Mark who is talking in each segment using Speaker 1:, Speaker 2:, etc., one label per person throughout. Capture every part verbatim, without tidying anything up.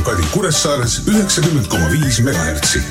Speaker 1: Kadi Kuressaares üheksakümmend koma viis megahertsi.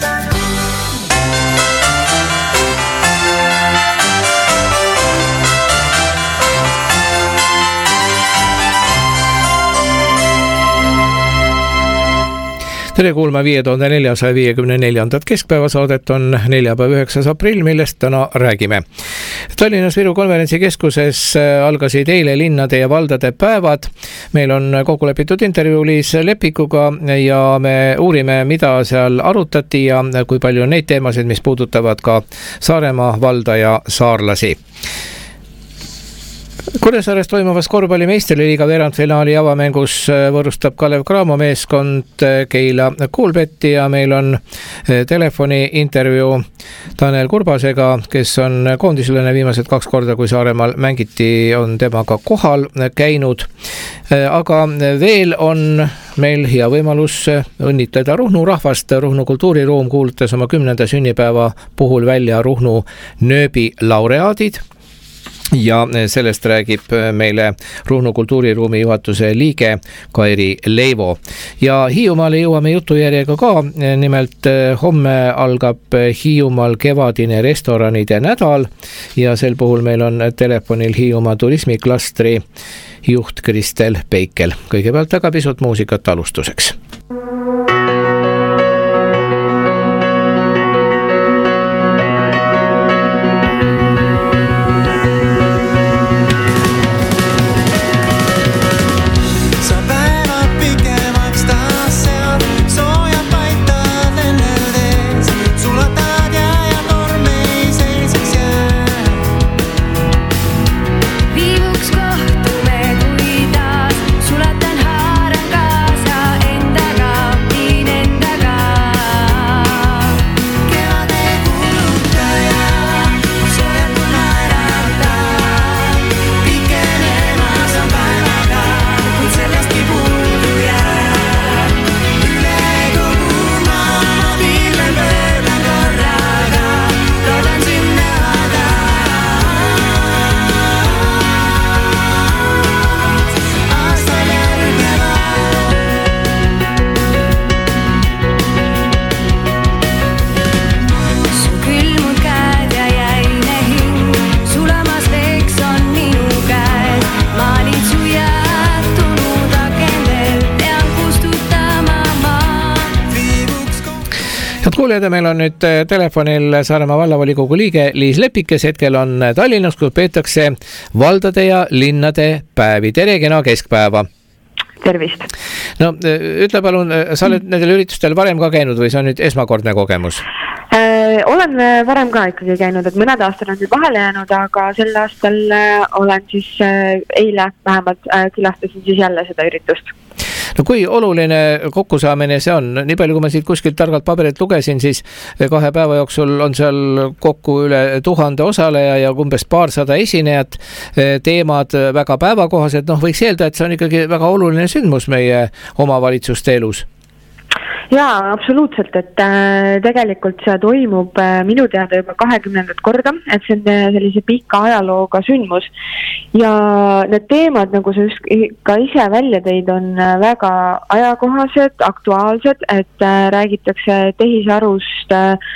Speaker 2: Tere kuulma viie tuhande neljasaja viiekümne neljandat keskpäevasaadet on neljapäev üheksas aprill, millest täna räägime. Tallinnas Viru konverentsikeskuses algasid eile linnade ja valdade päevad. Meil on kokku lepitud intervjuu Liis Lepikuga ja me uurime, mida seal arutati ja kui palju on neid teemasid, mis puudutavad ka Saaremaa valda ja saarlasi. Kuressaares toimuvas korvpalli meistriliiga veerandfinaali avamängus võõrustab Kalev Cramo meeskond Keila Kuulbetti ja meil on telefoni intervjuu Tanel Kurbasega, kes on koondislane viimased kaks korda, kui Saaremaal mängiti, on temaga kohal käinud. Aga veel on meil hea võimalus õnnitleda Ruhnu rahvast. Ruhnu kultuuriruum kuulutas oma kümnenda sünnipäeva puhul välja Ruhnu nööbi laureaadid. Ja sellest räägib meile Ruhnu kultuuriruumi juhatuse liige Kairi Leivo. Ja Hiiumaale jõuame jutujärjega ka. Nimelt homme algab Hiiumaal kevadine restoranide nädal ja sel puhul meil on telefonil Hiiumaa turismiklastri juht Kristel Peikel. Kõigepealt aga pisut muusikat alustuseks. Kuuleda, meil on nüüd telefonil Saaremaa vallavolikogu liige Liis Lepik, kes hetkel on Tallinnas, kus peetakse valdade ja linnade päevi. Tere, kena keskpäeva.
Speaker 3: Tervist.
Speaker 2: No, ütle palun, sa oled nendel üritustel varem ka käinud või see on nüüd esmakordne kogemus?
Speaker 3: Äh, olen varem ka ikkagi käinud, et mõned aastad on nüüd vahele jäänud, aga sel aastal olen siis eile vähemalt külastasin siis jälle seda üritust.
Speaker 2: No kui oluline kokkusaamine see on? Nii palju, kui ma siit kuskilt targalt paberilt lugesin, siis kahe päeva jooksul on seal kokku üle tuhande osaleja ja umbes paarsada esinejat, teemad väga päevakohased. Noh, võiks öelda, et see on ikkagi väga oluline sündmus meie omavalitsuste elus.
Speaker 3: Jaa, absoluutselt, et äh, tegelikult see toimub äh, minu teada juba kahekümnendat korda, et see on sellise pika ajalooga sündmus ja need teemad, nagu sa just ka ise välja tõid, on väga ajakohased, aktuaalsed, et äh, räägitakse tehisarust, äh,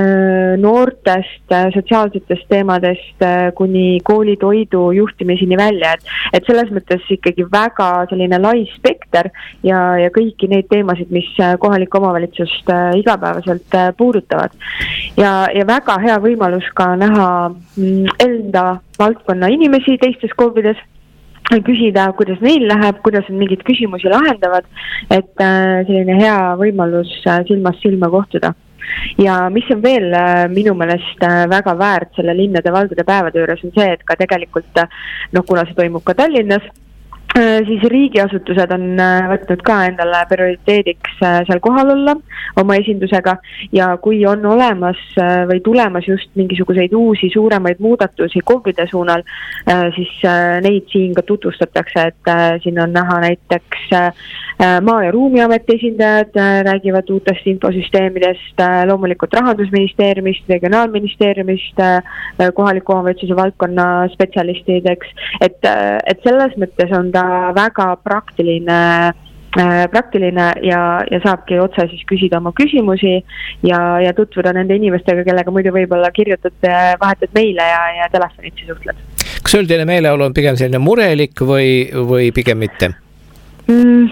Speaker 3: noortest, äh, sotsiaalsetest teemadest äh, kuni koolitoidu juhtimiseni välja, et, et selles mõttes ikkagi väga selline lai spekter ja, ja kõiki neid teemasid, mis kohalik omavalitsust äh, igapäevaselt äh, puudutavad. Ja, ja väga hea võimalus ka näha mm, enda valdkonna inimesi teistes KOV-ides, küsida, kuidas neil läheb, kuidas on mingid küsimusi lahendavad, et äh, selline hea võimalus äh, silmast silma kohtuda. Ja mis on veel äh, minu meelest äh, väga väärt selle linnade valdade päevade juures on see, et ka tegelikult, äh, noh, kuna see toimub ka Tallinnas, siis riigiasutused on võtnud ka endale prioriteediks seal kohal olla oma esindusega ja kui on olemas või tulemas just mingisuguseid uusi suuremaid muudatusi KOV-ide suunal, siis neid siin ka tutvustatakse, et siin on näha näiteks Maa- ja Ruumiameti esindajad räägivad uutest infosüsteemidest, loomulikult Rahandusministeeriumist, Regionaalministeeriumist, kohaliku omavalitsuse valdkonna spetsialistideks, et, et selles mõttes on ta väga praktiline praktiline ja, ja saabki otse siis küsida oma küsimusi ja, ja tutvuda nende inimestega, kellega muidu võib-olla kirjutad vahetad meile ja, ja telefonitsi suhtled.
Speaker 2: Kas üldine meeleolu on pigem selline murelik või, või pigem mitte? Mm,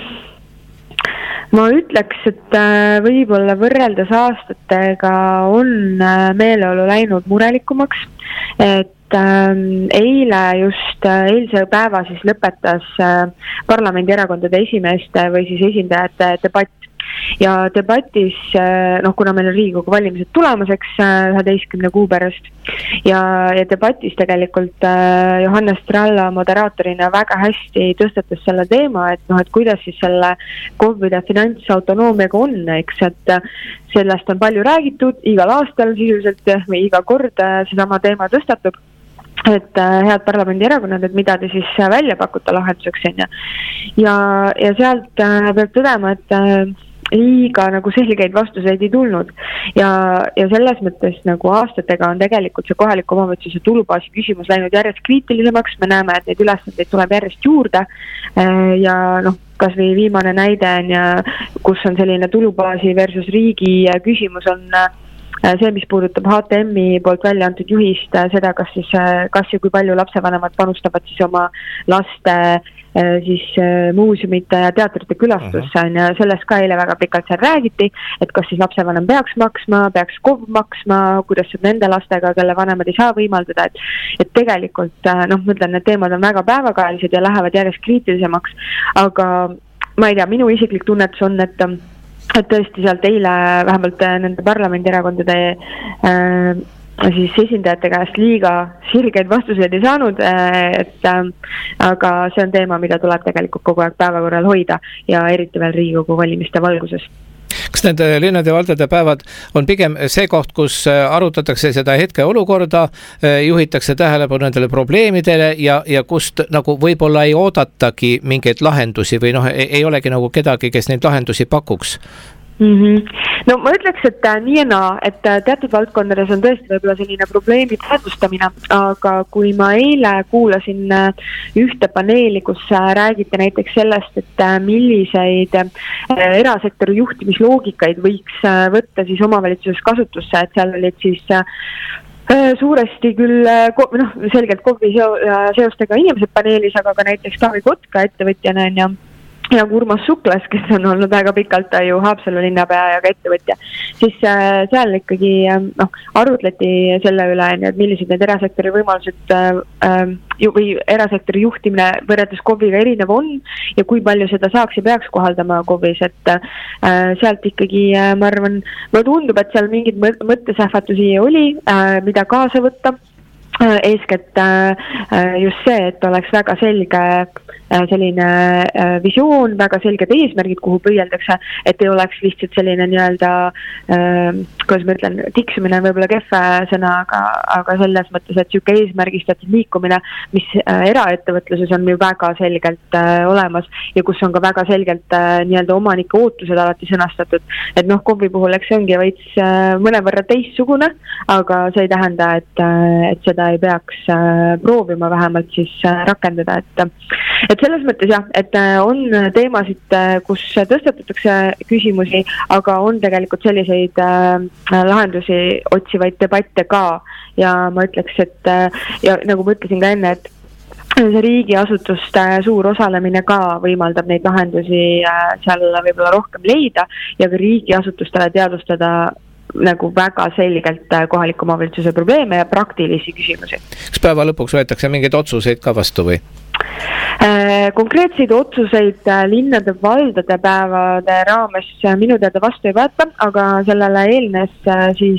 Speaker 3: ma ütleks, et võib-olla võrreldes aastatega on meeleolu läinud murelikumaks, et eile just, eilse päeva siis lõpetas parlamendierakondade esimeeste või siis esindajate debatt. Ja debatis, noh, kuna meil on Riigikogu valimised tulemuseks üheteistkümne kuu pärast ja, ja debatis tegelikult Johannes Tralla moderaatorina väga hästi tõstatas selle teema, et noh, et kuidas siis selle K O V-ide finantsautonoomiaga on, eks, et sellest on palju räägitud igal aastal sisuliselt või iga kord sedama teema tõstatub, et head parlamendierakonnad, et mida te siis välja pakuta lahenduseks on ja, ja, ja sealt peab tõdema, et liiga nagu selgeid vastuseid ei tulnud ja, ja selles mõttes nagu aastatega on tegelikult see kohaliku omavalitsuse tulubaasi küsimus läinud järjest kriitilisemaks, me näeme, et neid ülesandeid tuleb järjest juurde ja noh, kas või viimane näide on ja kus on selline tulubaasi versus riigi küsimus on see, mis puudutab H T M-i poolt välja antud juhist, seda, kas siis, kas ja kui palju lapsevanemad panustavad siis oma laste siis muuseumite ja teatrite külastusse on ja sellest ka eile väga pikalt seal räägiti, et kas siis lapsevanem peaks maksma, peaks K O V maksma, kuidas saab nende lastega, kelle vanemad ei saa võimaldada, et, et tegelikult noh, ma ütlen, need teemad on väga päevakajalised ja lähevad järjest kriitilisemaks, aga ma ei tea, minu isiklik tunnetus on, et et tõesti sealt eile vähemalt nende parlamendierakondade äh, siis esindajate käest liiga sirgeid vastuseid ei saanud, et äh, aga see on teema, mida tuleb tegelikult kogu aeg päevakorral hoida ja eriti veel Riigikogu valimiste valguses.
Speaker 2: Kas need linnade ja valdade päevad on pigem see koht, kus arutatakse seda hetke olukorda, juhitakse tähelepanu nendele probleemidele ja, ja kust nagu võib-olla ei oodatagi mingeid lahendusi või noh, ei, ei olegi nagu kedagi, kes neid lahendusi pakuks?
Speaker 3: Mm-hmm. No ma ütleks, et nii ja naa, et teatud valdkondades on tõesti võib-olla selline probleemi teadvustamine, aga kui ma eile kuulasin ühte paneeli, kus räägiti näiteks sellest, et milliseid erasektori juhtimisloogikaid võiks võtta siis omavalitsuses kasutusse, et seal olid siis suuresti küll noh, selgelt K O V-i seostega inimesed paneelis, aga ka näiteks Taavi Kotka ettevõtjana on ja ja Urmas Suklas, kes on olnud väga pikalt ju Haapsalu linnapea ja ka ettevõtja, siis seal ikkagi noh, arutleti selle üle, et millised need erasektori võimalused äh, või erasektori juhtimine võrreldes K O V-iga erinev on ja kui palju seda saaks ja peaks kohaldama K O V-is, et äh, sealt ikkagi äh, ma arvan, mulle tundub, et seal mingid mõttesähvatusi oli, äh, mida kaasa võtta. Eeskätt just see, et oleks väga selge selline visioon, väga selged eesmärgid, kuhu püüeldakse, et ei oleks lihtsalt selline nii-öelda, kuidas ma ütlen, tiksumine on võib-olla kehva sõna, aga, aga selles mõttes, et siuke eesmärgistatud liikumine, mis eraettevõtluses on ju väga selgelt olemas ja kus on ka väga selgelt nii-öelda omanike ootused alati sõnastatud, et noh, K O V-i puhul eks see ongi veits mõnevõrra teistsugune, aga see ei tähenda, et, et seda ei peaks proovima vähemalt siis rakendada, et et selles mõttes jah, et on teemasid, kus tõstatatakse küsimusi, aga on tegelikult selliseid lahendusi otsivaid debatte ka ja ma ütleks, et ja nagu ma ütlesin ka enne, et see riigiasutuste suur osalemine ka võimaldab neid lahendusi seal võib-olla rohkem leida ja ka riigiasutustele teadvustada nagu väga selgelt kohaliku omavalitsuse probleeme ja praktilisi küsimusi. Kas päeva lõpuks võetakse mingeid otsuseid ka vastu või? Konkreetseid otsuseid linnade valdade päevade raames minu teada vastu ei võeta, aga sellele eelnes siis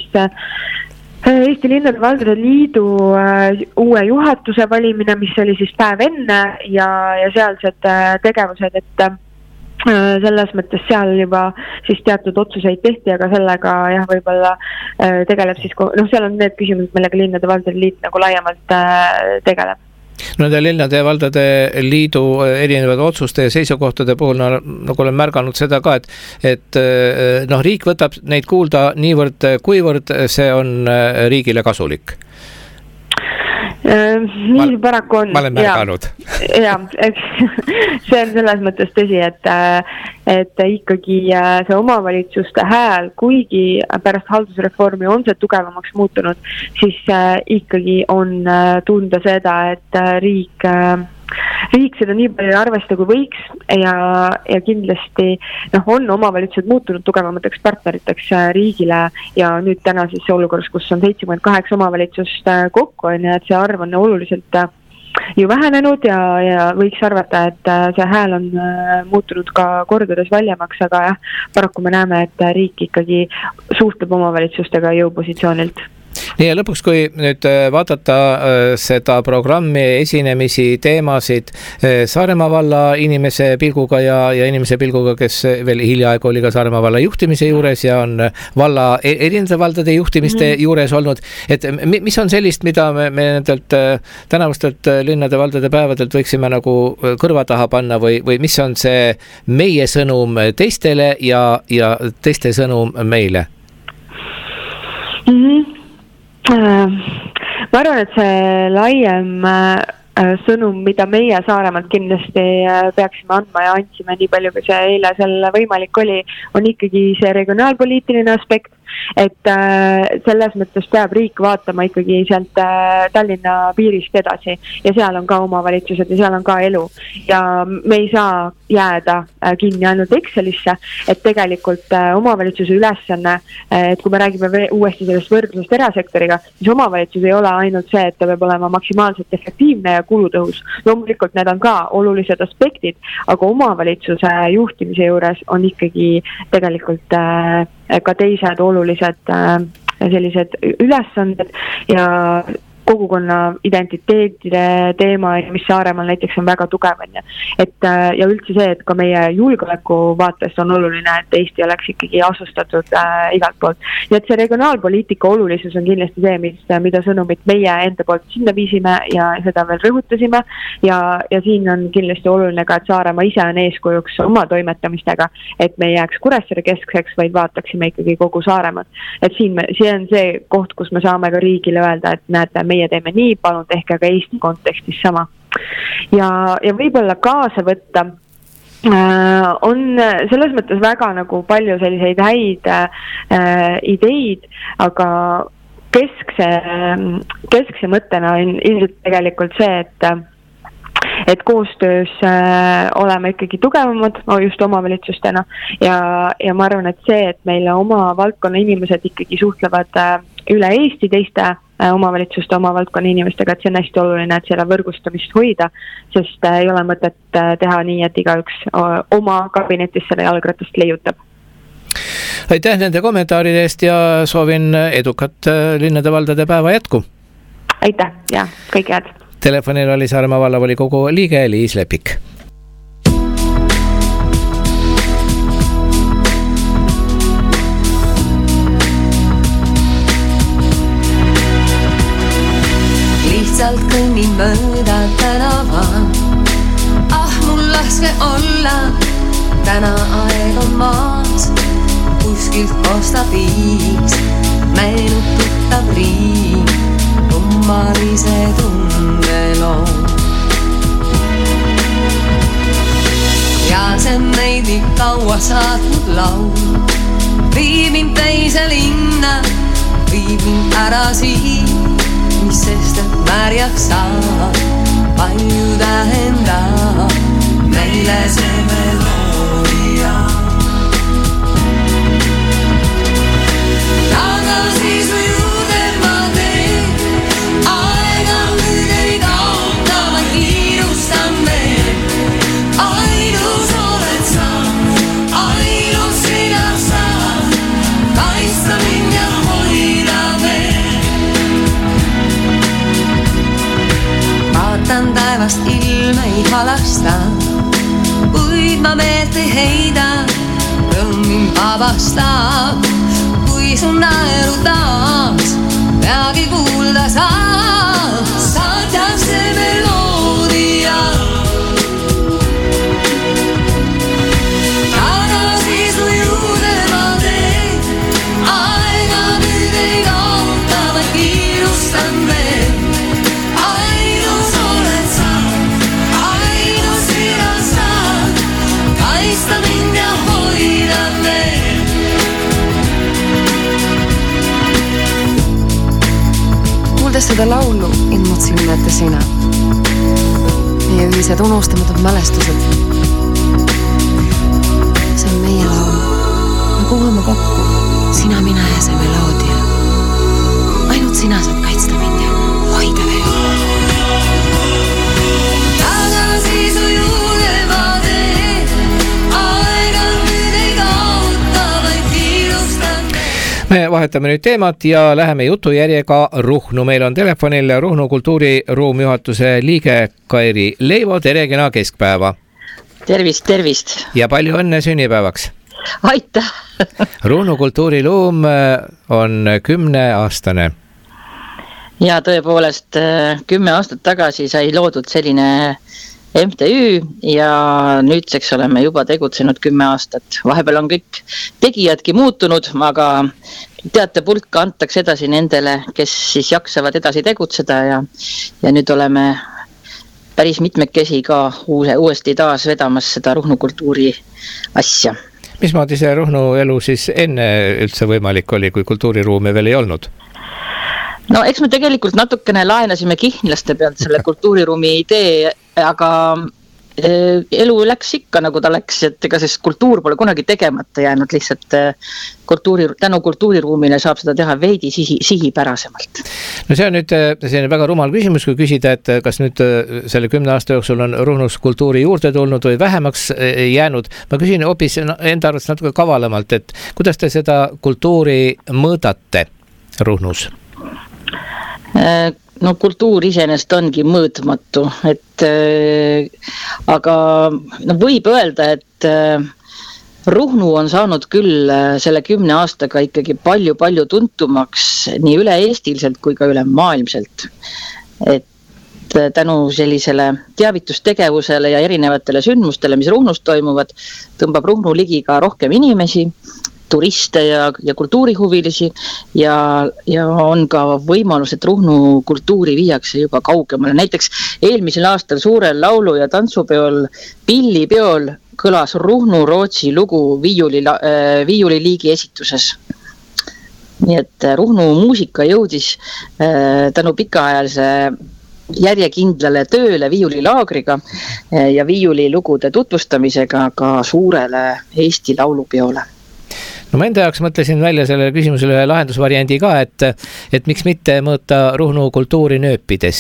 Speaker 3: Eesti Linnade Valdade Liidu uue juhatuse valimine, mis oli siis päev enne ja, ja sealsed tegevused, et selles mõttes seal juba siis teatud otsuseid tehti, aga sellega jah, võib-olla tegeleb siis, noh, seal on need küsimused, millega Linnade Valdade Liit nagu laiemalt tegeleb.
Speaker 2: Nende linnade ja valdade liidu erinevad otsuste ja seisukohtade puhul no, nagu olen märganud seda ka, et, et noh, riik võtab neid kuulda niivõrd, kuivõrd see on riigile kasulik.
Speaker 3: Nii see paraku on.
Speaker 2: Ma olen märganud.
Speaker 3: Ja, see on selles mõttes tõsi, et, et ikkagi see omavalitsuste hääl, kuigi pärast haldusreformi on see tugevamaks muutunud, siis ikkagi on tunda seda, et riik riik seda nii palju arvesta kui võiks ja, ja kindlasti noh, on omavalitsused muutunud tugevamateks partneriteks riigile ja nüüd täna siis olukorras, kus on seitsekümmend kaheksa omavalitsust kokku, on ja et see arv on oluliselt ju vähenenud ja, ja võiks arvata, et see hääl on muutunud ka kordades valjemaks, aga jah, paraku me näeme, et riik ikkagi suhtleb omavalitsustega jõupositsioonilt.
Speaker 2: Nii ja lõpuks, kui nüüd vaadata seda programmi, esinemisi, teemasid Saaremaa valla inimese pilguga ja, ja inimese pilguga, kes veel hiljaaegu oli ka Saaremaa valla juhtimise juures ja on valla erinevate valdade juhtimiste mm-hmm. juures olnud, et mis on sellist, mida me, me nendelt tänavustelt linnade valdade päevadelt võiksime nagu kõrva taha panna või, või mis on see meie sõnum teistele ja, ja teiste sõnum meile?
Speaker 3: Mhm. Ma arvan, et see laiem sõnum, mida meie Saaremaalt kindlasti peaksime andma ja andsime nii palju, kui see eile seal võimalik oli, on ikkagi see regionaalpoliitiline aspekt, et selles mõttes peab riik vaatama ikkagi sealt Tallinna piirist edasi ja seal on ka omavalitsused ja seal on ka elu ja me ei saa jääda kinni ainult Excelisse, et tegelikult omavalitsuse ülesanne, et kui me räägime uuesti sellest võrdlusest erasektoriga, siis omavalitsus ei ole ainult see, et ta peab olema maksimaalselt efektiivne ja kulutõhus. Loomulikult need on ka olulised aspektid, aga omavalitsuse juhtimise juures on ikkagi tegelikult ka teised olulised sellised ülesanded ja kogukonna identiteetide teema, mis Saaremaal näiteks on väga tugev. Et, ja üldse see, et ka meie julgeoleku vaatest on oluline, et Eesti oleks ikkagi asustatud äh, igalt poolt. Ja et see regionaalpoliitika olulisus on kindlasti see, mis, mida sõnumit meie enda poolt sinna viisime ja seda veel rõhutasime. Ja, ja siin on kindlasti oluline ka, et Saaremaa ise on eeskujuks oma toimetamistega, et me ei jääks Kuressaare keskseks, vaid vaataksime ikkagi kogu Saaremaad. Et siin, me, siin on see koht, kus me saame ka riigile öelda, et näete, meie teeme nii, palun tehke ka Eesti kontekstis sama. Ja, ja võib-olla kaasa võtta äh, on selles mõttes väga nagu palju selliseid häid äh, ideid, aga keskse, keskse mõttena on ilmselt tegelikult see, et et koostöös äh, oleme ikkagi tugevamad just omavalitsustena ja, ja ma arvan, et see, et meile oma valdkonna inimesed ikkagi suhtlevad äh, üle Eesti teiste äh, omavalitsuste oma valdkonna inimestega, et see on hästi oluline, et selle võrgustamist hoida, sest äh, ei ole mõtet äh, teha nii, et igaüks äh, oma kabinetis selle jalgratast leiutab.
Speaker 2: Aitäh nende kommentaaride eest ja soovin edukat linnade valdade päeva jätku.
Speaker 3: Aitäh ja kõik head.
Speaker 2: Telefonil oli Saaremaa vallavolikogu liige Liis Lepik.
Speaker 4: Lihtsalt kõnnin mööda tänava. Ah, mul laske olla, täna aeg on maas. Kuskilt kostab viis, meenututab riik. Kummalise tundeloo. Ja see meid nii kaua saatnud laul viib mind teise linna, viib mind ära siin, mis sest, et märjaks saab palju tähendab meile see meloodia. Tagasi su juurde ma teen, aega nüüd ei kaota, ma kiirustan veel. Ainus oled sa, ainus sina saad, kaitsta mind ja hoida veel. Vaatan taevast ilm ei halasta, kuid ma meelt ei heida, rõõm mind vabastab. Kui su naeru taas peagi kuulda saab, saadab see meloodia. Tagasi su juurde ma teen, aega nüüd ei kaota, ma kiirustan veel. kaitsta mind ja hoida veel.
Speaker 5: Kuuldes seda laulu ilmud silme ette sina. Meie ühised unustamatud mälestused. See on meie laul. Me kuulame kokku. Sina, mina ja see meloodia. Ainult sina saad kaitsta mind ja hoida veel.
Speaker 4: Tagasi su juurde ma teen. Aega nüüd ei kaota, vaid kiirustan.
Speaker 2: Me vahetame nüüd teemat ja läheme jutujärjega Ruhnu. Meil on telefonil Ruhnu kultuuriruumi juhatuse liige Kairi Leivo. Tere, kena keskpäeva.
Speaker 6: Tervist, tervist.
Speaker 2: Ja palju õnne sünnipäevaks.
Speaker 6: Aitäh.
Speaker 2: Ruhnu kultuuriruum on kümne aastane.
Speaker 6: Ja tõepoolest kümme aastat tagasi sai loodud selline M T Ü ja nüüdseks oleme juba tegutsenud kümme aastat. Vahepeal on kõik tegijadki muutunud, aga teate pulka antakse edasi nendele, kes siis jaksavad edasi tegutseda ja, ja nüüd oleme päris mitmekesi ka uue, uuesti taas vedamas seda Ruhnu kultuuri asja.
Speaker 2: Mismoodi see Ruhnu elu siis enne üldse võimalik oli, kui kultuuriruumi veel ei olnud?
Speaker 6: No eks me tegelikult natukene laenasime kihnlaste pealt selle kultuuriruumi idee, aga elu läks ikka nagu ta läks, et ega siis kultuur pole kunagi tegemata jäänud, lihtsalt kultuuri, tänu kultuuriruumile saab seda teha veidi sihi, sihipärasemalt.
Speaker 2: No see on nüüd selline väga rumal küsimus, kui küsida, et kas nüüd selle kümne aasta jooksul on Ruhnus kultuuri juurde tulnud või vähemaks jäänud. Ma küsin hoopis enda arvates natuke kavalamalt, et kuidas te seda kultuuri mõõdate Ruhnus?
Speaker 6: No kultuur iseenesest ongi mõõtmatu, et äh, aga no, võib öelda, et äh, Ruhnu on saanud küll äh, selle kümne aastaga ikkagi palju-palju tuntumaks nii üle-eestiliselt kui ka üle maailmselt. Et äh, tänu sellisele teavitustegevusele ja erinevatele sündmustele, mis Ruhnus toimuvad, tõmbab Ruhnu ligi ka rohkem inimesi, turiste ja, ja kultuurihuvilisi ja, ja on ka võimalus, et Ruhnu kultuuri viiakse juba kaugemale. Näiteks eelmisel aastal suurel laulu- ja tantsupeol Pillipeol kõlas Ruhnu Rootsi lugu viiuli, äh, viiuliliigi esituses. Nii et Ruhnu muusika jõudis äh, tänu pikaajalise järjekindlale tööle viiulilaagriga äh, ja viiulilugude tutvustamisega ka suurele Eesti laulupeole.
Speaker 2: No ma enda jaoks mõtlesin välja selle küsimusele ühe lahendusvariandi ka, et, et miks mitte mõõta Ruhnu kultuuri nööpides?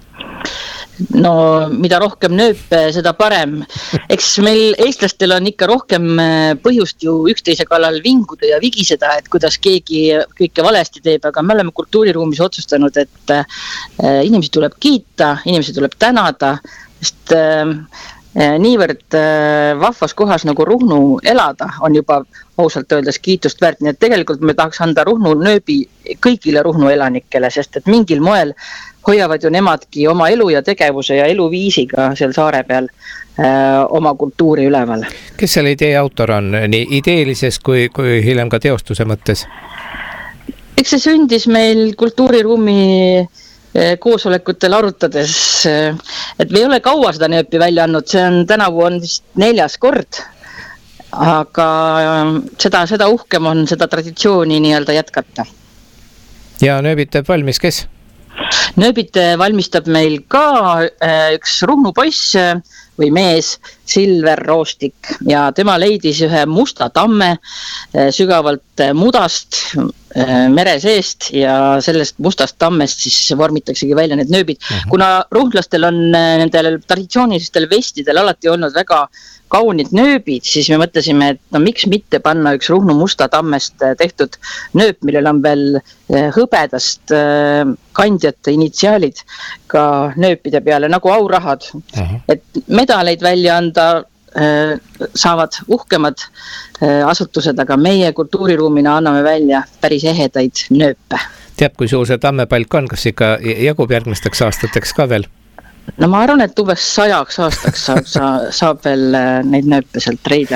Speaker 6: No mida rohkem nööpe, seda parem. Eks meil eestlastel on ikka rohkem põhjust ju üksteise kallal vinguda ja vigiseda, et kuidas keegi kõike valesti teeb, aga me oleme kultuuriruumis otsustanud, et inimesi tuleb kiita, inimesi tuleb tänada, sest niivõrd vahvas kohas nagu Ruhnu elada on juba ausalt öeldes kiitust väärt, nii et tegelikult me tahaks anda Ruhnu nööbi kõigile Ruhnu elanikele, sest et mingil moel hoiavad ju nemadki oma elu ja tegevuse ja eluviisiga seal saare peal äh, oma kultuuri üleval.
Speaker 2: Kes selle idee autor on, nii ideelises kui, kui hiljem ka teostuse mõttes?
Speaker 6: Eks see sündis meil kultuuriruumi koosolekutel arutades, et me ei ole kaua seda nööpi välja andnud, see on tänavu on vist neljas kord, aga seda, seda uhkem on seda traditsiooni nii-öelda jätkata.
Speaker 2: Ja nööbit teeb valmis, kes?
Speaker 6: Nööbit valmistab meil ka üks Ruhnu poiss või mees, Silver Roostik, ja tema leidis ühe musta tamme sügavalt mudast mere seest ja sellest mustast tammest siis vormitaksegi välja need nööbid. Uh-huh. Kuna ruhntlastel on nendel traditsioonilistel vestidel alati olnud väga kaunid nööbid, siis me mõtlesime, et no miks mitte panna üks Ruhnu musta tammest tehtud nööp, millel on veel hõbedast kandjate initsiaalid ka nööpide peale, nagu aurahad. Uh-huh. Et medaleid välja anda saavad uhkemad asutused, aga meie kultuuriruumina anname välja päris ehedaid nööpe.
Speaker 2: Teab, kui suur see tammepalk on, kas ikka jagub järgmisteks aastateks ka veel?
Speaker 6: No ma arvan, et umbes sajaks aastaks saab, saab veel neid nööpe sealt reida.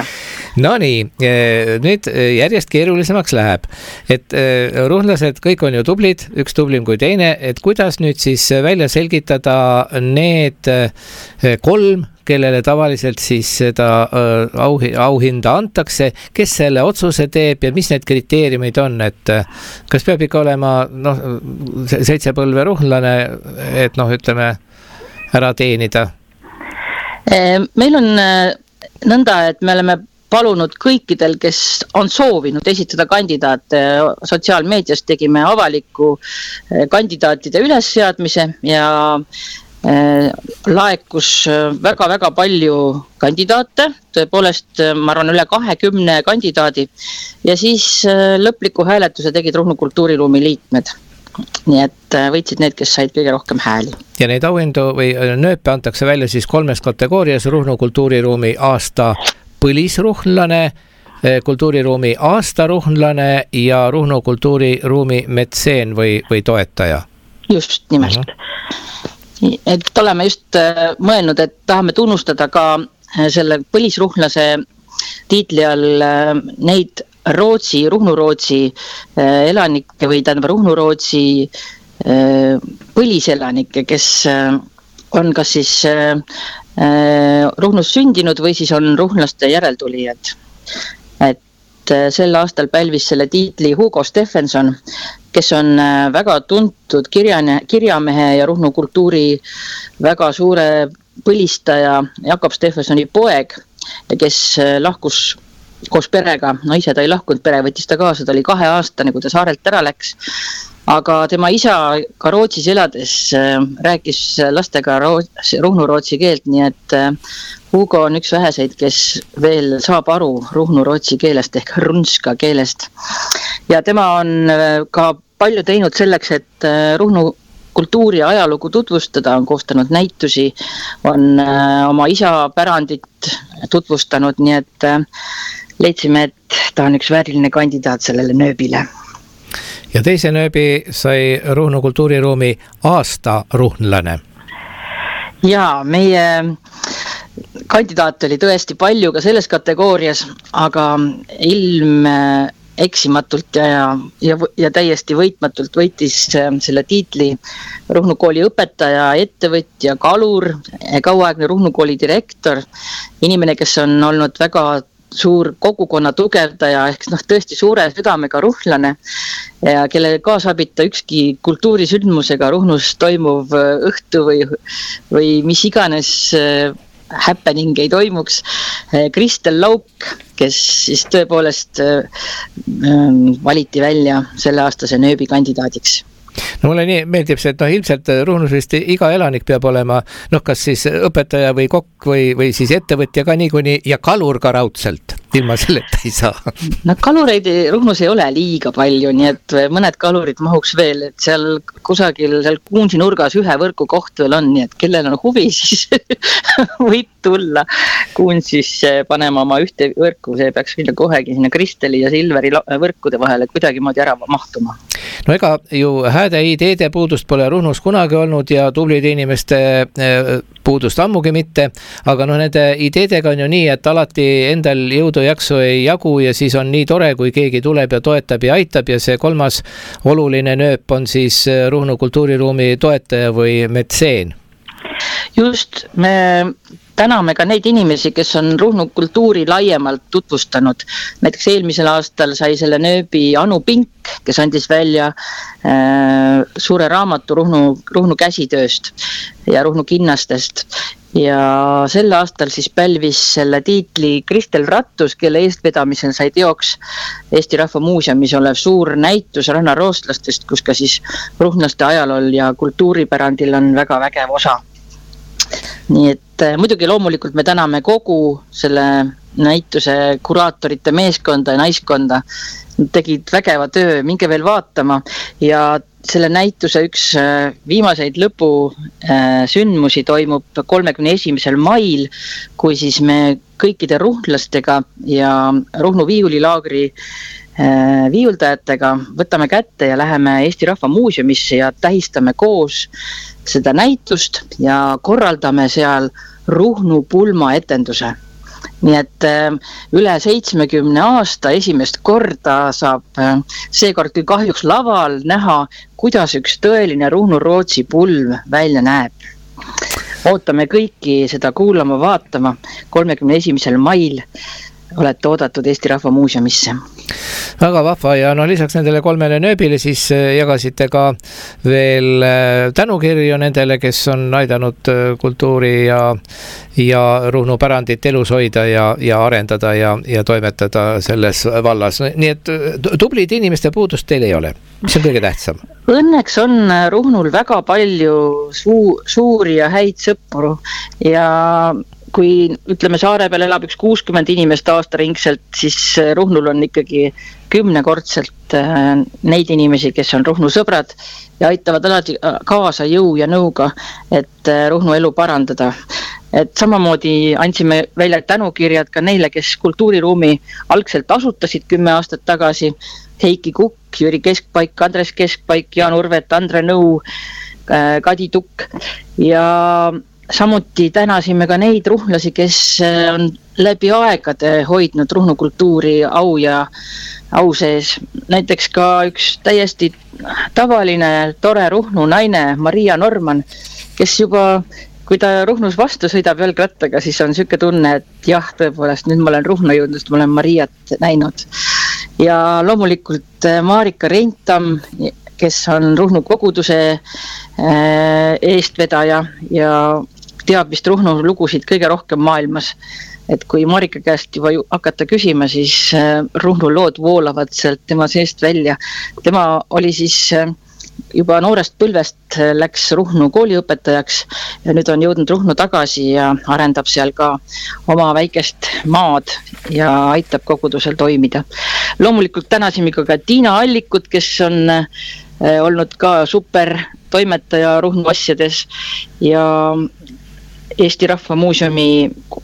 Speaker 2: No nii, nüüd järjest keerulisemaks läheb, et ruhlased kõik on ju tublid, üks tublim kui teine, et kuidas nüüd siis välja selgitada need kolm, kellele tavaliselt siis seda auhinda antakse, kes selle otsuse teeb ja mis need kriteeriumid on, et kas peab ikka olema noh, seitse põlve ruhlane, et noh, ütleme, ära teenida?
Speaker 6: Meil on nõnda, et me oleme palunud kõikidel, kes on soovinud esitada kandidaate sotsiaalmeedias, tegime avaliku kandidaatide ülesseadmise ja laekus väga-väga palju kandidaate, tõepoolest ma arvan üle kahekümne kandidaadi ja siis lõpliku hääletuse tegid Ruhnu kultuuriruumi liikmed. Nii et võitsid need, kes said kõige rohkem hääli.
Speaker 2: Ja neid auhindu või nööpe antakse välja siis kolmes kategoorias: Ruhnu kultuuriruumi aasta põlisruhnlane, kultuuriruumi aastaruhnlane ja Ruhnu kultuuriruumi metseen või, või toetaja.
Speaker 6: Just nimelt. Uh-huh. Et oleme just mõelnud, et tahame tunnustada ka selle põlisruhnlase tiitli all neid Rootsi, Ruhnu-Rootsi elanikke või tähendab Ruhnu-Rootsi põliselanikke, kes on kas siis Ruhnus sündinud või siis on ruhnlaste järeltulijad. Et sel aastal pälvis selle tiitli Hugo Steffenson, kes on väga tuntud kirjane, kirjamehe ja Ruhnu kultuuri väga suure põlistaja Jakob Steffensoni poeg, kes lahkus koos perega, no ise ta ei lahkunud, pere võttis ta kaasa, ta oli kahe aastane, kui ta saarelt ära läks, aga tema isa ka Rootsis elades rääkis lastega ruhnu-rootsi keelt, nii et Hugo on üks väheseid, kes veel saab aru ruhnu-rootsi keelest ehk runska keelest. Ja tema on ka palju teinud selleks, et Ruhnu kultuuri ja ajalugu tutvustada, on koostanud näitusi, on oma isa pärandit tutvustanud, nii et leidsime, et ta on üks vääriline kandidaat sellele nööbile.
Speaker 2: Ja teise nööbi sai Ruhnu kultuuriruumi aastaruhnlane.
Speaker 6: Ja meie kandidaat oli tõesti palju ka selles kategoorias, aga ilm eksimatult ja, ja, ja täiesti võitmatult võitis selle tiitli Ruhnu kooli õpetaja, ettevõtja, kalur, kauaaegne Ruhnu kooli direktor, inimene, kes on olnud väga suur kogukonna tugevdaja ehk noh, tõesti suure südamega ruhlane ja kelle kaasabita ükski kultuurisündmusega Ruhnus toimuv õhtu või, või mis iganes happening ei toimuks. Kristel Lauk, kes siis tõepoolest valiti välja selle aastase nööbi kandidaadiks.
Speaker 2: No mulle nii meeldib see, et noh, ilmselt Ruhnus vist iga elanik peab olema, noh, kas siis õpetaja või kokk või, või siis ettevõtja ka niikuni ja kalur ka raudselt, ilma selleta ei saa.
Speaker 6: No kalureid Ruhnus ei ole liiga palju, nii et mõned kalurid mahuks veel, et seal kusagil seal Kuunsi nurgas ühe võrku koht veel on, nii et kellel on huvi, siis võib tulla Kuunsis panema oma ühte võrku, see peaks vilja kohegi sinna Kristeli ja Silveri võrkude vahele kuidagi moodi ära mahtuma.
Speaker 2: No ega ju hääde ideede puudust pole Ruhnus kunagi olnud ja tublide inimeste puudust ammugi mitte, aga noh, nende ideedega on ju nii, et alati endal jõudu jaksu ei jagu ja siis on nii tore, kui keegi tuleb ja toetab ja aitab ja see kolmas oluline nööp on siis Ruhnu kultuuriruumi toetaja või metseen.
Speaker 6: Just, me täname ka neid inimesi, kes on Ruhnu kultuuri laiemalt tutvustanud. Näiteks eelmisel aastal sai selle nööbi Anu Pink, kes andis välja äh, suure raamatu Ruhnu, Ruhnu käsitööst ja Ruhnu kinnastest. Ja sel aastal siis pälvis selle tiitli Kristel Rattus, kelle eestvedamisel sai teoks Eesti Rahva Muuseumis olev suur näitus rannaroostlastest, kus ka siis ruhnlaste ajalool ja kultuuripärandil on väga vägev osa. Nii et muidugi loomulikult me täname kogu selle näituse kuraatorite meeskonda ja naiskonda. Nad tegid vägeva töö, minge veel vaatama ja selle näituse üks viimaseid lõpu sündmusi toimub kolmekümne esimesel mail, kui siis me kõikide ruhnlastega ja Ruhnu viiulilaagri viiuldajatega võtame kätte ja läheme Eesti Rahva Muuseumisse ja tähistame koos seda näitust ja korraldame seal Ruhnu pulma etenduse. nii et üle seitsmekümne aasta esimest korda saab seekord küll kahjuks laval näha, kuidas üks tõeline Ruhnu-Rootsi pulm välja näeb. Ootame kõiki seda kuulama, vaatama kolmekümne esimesel mail olete oodatud Eesti Rahva Muuseumisse.
Speaker 2: Väga vahva ja no lisaks nendele kolmele nööbile siis jagasite ka veel tänukirju nendele, kes on aidanud kultuuri ja, ja Ruhnu pärandit elus hoida ja, ja arendada ja, ja toimetada selles vallas. Nii et tublid inimeste puudust teil ei ole. Mis on kõige tähtsam?
Speaker 6: Õnneks on Ruhnul väga palju suu, suuri ja häid sõpru ja kui ütleme saare peal elab üks kuuskümmend inimest aastaringselt, siis Ruhnul on ikkagi kümnekordselt neid inimesi, kes on Ruhnu sõbrad ja aitavad alati kaasa jõu ja nõuga, et Ruhnu elu parandada. Et samamoodi andsime välja tänukirjad ka neile, kes kultuuriruumi algselt asutasid kümme aastat tagasi. Heiki Kukk, Jüri Keskpaik, Andres Keskpaik, Jaan Urvet, Andre Nõu, Kadi Tukk ja samuti tänasime ka neid ruhnlasi, kes on läbi aegade hoidnud Ruhnu kultuuri au ja au sees. Näiteks ka üks täiesti tavaline, tore Ruhnu naine, Maria Norman, kes juba, kui ta Ruhnus vastu sõidab jalgrattaga, siis on selline tunne, et jah, tõepoolest, nüüd ma olen Ruhnu jõudnud, ma olen Mariat näinud. Ja loomulikult Marika Reintam, kes on Ruhnu koguduse eestvedaja ja teab vist Ruhnu lugusid kõige rohkem maailmas. Et kui Marika käest juba hakata küsima, siis Ruhnu lood voolavad sealt tema seest välja. Tema oli siis juba noorest põlvest läks Ruhnu kooliõpetajaks ja nüüd on jõudnud Ruhnu tagasi ja arendab seal ka oma väikest maad ja aitab kogudusel toimida. Loomulikult tänasime ka Tiina Allikut, kes on olnud ka super toimetaja Ruhnu asjades ja Eesti Rahva Muuseumi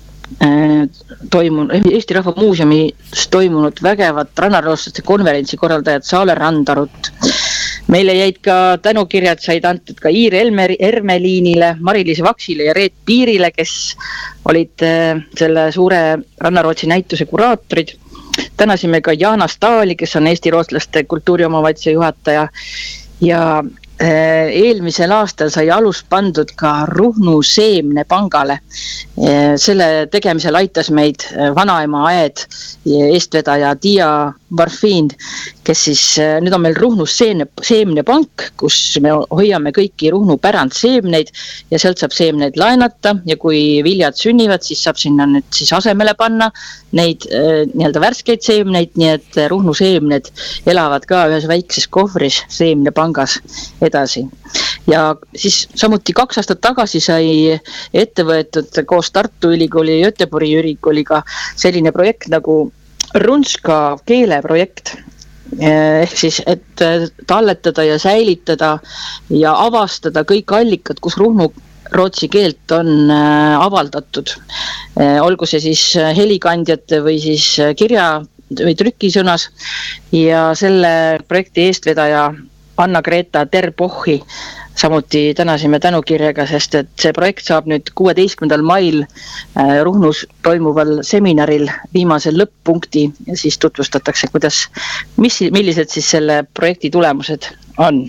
Speaker 6: toimunud, Eesti Rahva Muuseumis toimunud vägevat rannaroostlaste konverentsi korraldajad Saale Randarut. Meile jäid ka tänukirjad, said antud ka Iir Ermeliinile, Mari-Liis Vaksile ja Reet Piirile, kes olid selle suure Rannarootsi näituse kuraatorid. Tänasime ka Jaana Staali, kes on Eesti rootslaste kultuuriomavalitsuse juhataja ja eelmisel aastal sai alus pandud ka Ruhnu seemnepangale. Selle tegemisel aitas meid vanaema Aed eestvedaja Tiia Varfind, kes siis nüüd on meil Ruhnu seemnepank, kus me hoiame kõiki Ruhnu pärandseemneid ja sealt saab seemneid laenata ja kui viljad sünnivad, siis saab sinna nüüd siis asemele panna neid nii-öelda värskeid seemneid, nii et Ruhnu seemned elavad ka ühes väikses kohvris seemnepangas edasi. Ja siis samuti kaks aastat tagasi sai ette võetud koos Tartu Ülikooli ja Göteborgi ülikooliga selline projekt nagu Runska keeleprojekt. Ehk siis, et talletada ja säilitada ja avastada kõik allikad, kus Ruhnu rootsi keelt on avaldatud. Olgu see siis helikandjate või siis kirja või trükisõnas ja selle projekti eestvedaja Anna-Greta Terpochi samuti tänasime tänukirjaga, sest et see projekt saab nüüd kuueteistkümnendal mail Ruhnus toimuval seminaril viimasel lõpp-punkti ja siis tutvustatakse, kuidas, mis, millised siis selle projekti tulemused on.